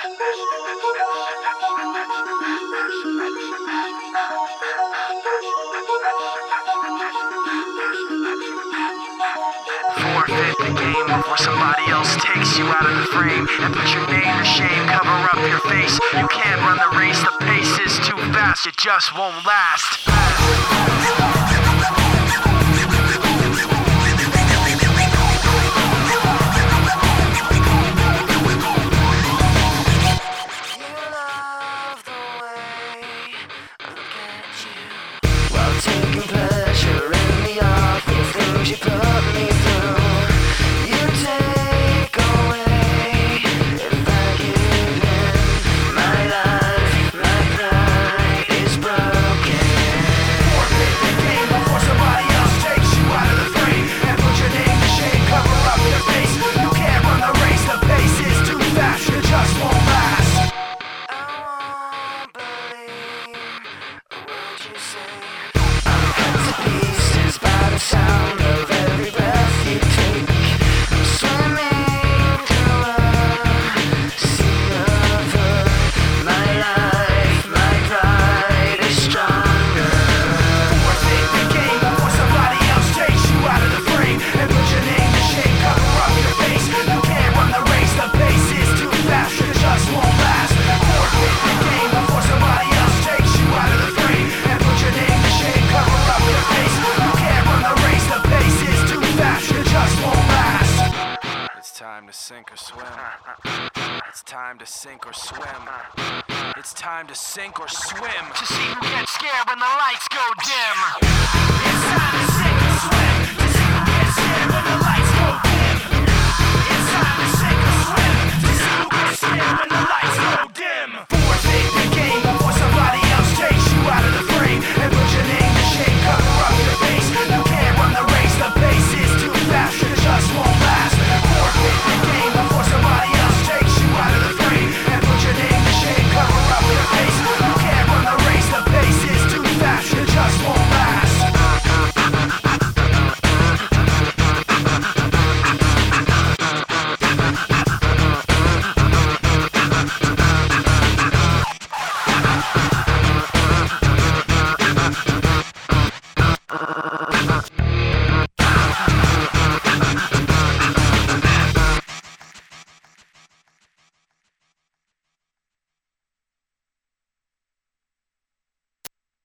Forfeit the game before somebody else takes you out of the frame and put your name to shame. Cover up your face. You can't run the race. The pace is too fast. It just won't last. Taking pleasure in the awful things you put me through. You take away if I give in. My life, my pride is broken. Forfeit the game before somebody else takes you out of the frame and put your name to shame. Cover up your face. You can't run the race. The pace is too fast. You just won't last. I won't believe a word you say. Pieces by the sound of every breath you take. I'm swimming through a sea of hurt. My life, my pride is stronger. Forfeit the game before somebody else takes you out of the frame and put your name to shame. Cover up your face. You can't run the race. The pace is too fast. You just won't last. Forfeit the game before somebody else takes you out of the frame and put your name to shame. Cover up your face. You can't run the race. The pace is too fast. You just won't last. It's time to sink or swim. It's time to sink or swim. It's time to sink or swim to see who gets scared when the lights go dim. It's time to sink or swim to see who gets scared when the lights go dim. It's time to sink or swim to see who gets scared when the lights go dim. Forfeit the game before somebody else takes you out of the frame and put your name to shame. Cover up your face. You can't run the race. The pace is too fast. You just won't last. Forfeit the game before somebody else takes you out of the frame and put your name to shame. Cover up your face. You can't run the race. The pace is too fast. You just won't last.